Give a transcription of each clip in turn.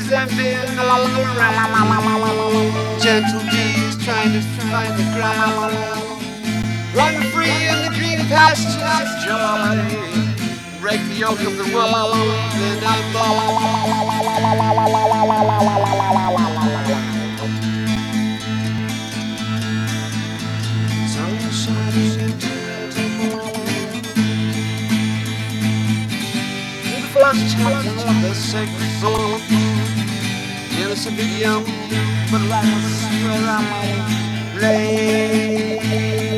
is empty. Gentle bees trying to find the ground. Run free in the green pastures of joy. Break the yoke of the world, and I'm sun shining into the flush chanting the sacred song. Innocent and young, but last where I'm lay.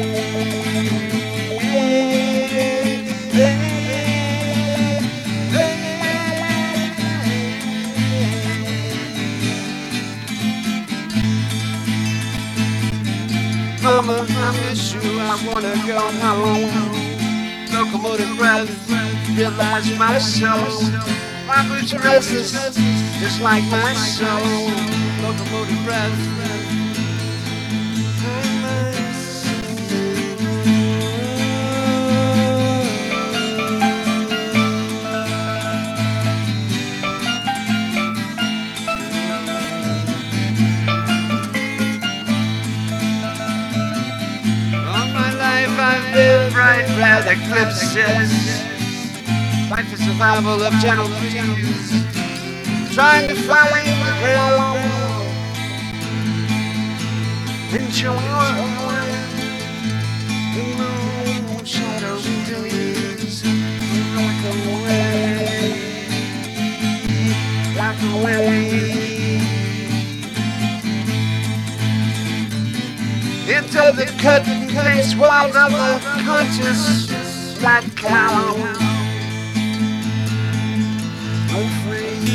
Mama, I miss you, I wanna go home. Locomotive breath, realize my soul. My boots are restless, just like my soul. Locomotive breath. I've lived right where the cliff sits. Fight for survival of gentle breeze. Trying to find the ground. Enjoy the moon shadows and days. Like a wave, like a wave. Into the curtain face world of the conscious black cloud. I'm free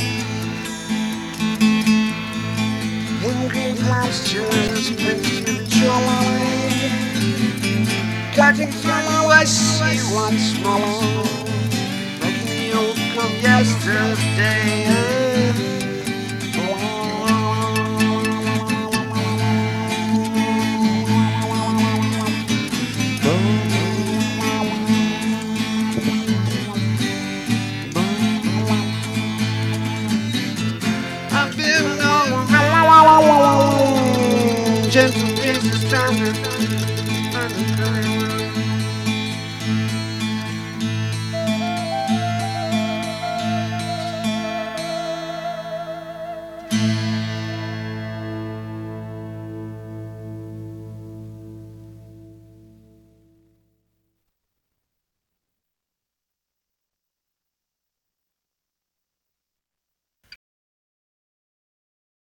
in green pastures, printing joy. Cutting through I see once more, making the old come yesterday. Gentle breezes turning underground.